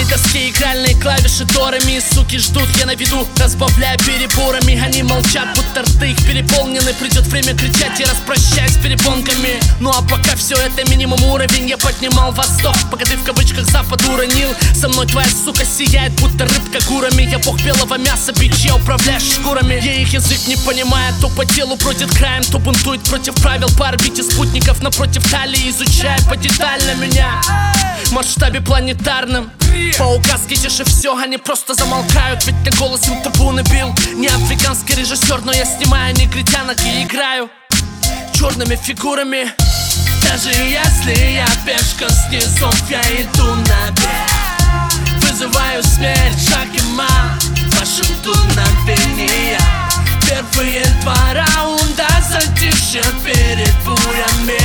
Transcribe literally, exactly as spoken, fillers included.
доски игральные клавиши дорами. Суки ждут, я на виду, разбавляя переборами. Они молчат, будто рты их переполнены. Придет время кричать и распрощать с перепонками. Ну а пока все это минимум уровень. Я поднимал восток, пока ты в кавычках запад уронил. Со мной твоя сука сияет, будто рыбка гурами. Я бог белого мяса, бич, я управляю шкурами. Я их язык не понимает, то по телу бродит краем, то бунтует против правил по орбите спутников напротив талии, изучая подетально меня в масштабе планетарном. По указке тише все, они просто замолкают, ведь ты голос им трибуны бил. Не африканский режиссер, но я снимаю негритянок и играю черными фигурами. Даже если я пешка с низов, я иду наверх. Вызываю смерть, шаг и мат, вашим дуновения. Первые два раунда затишье перед бурями.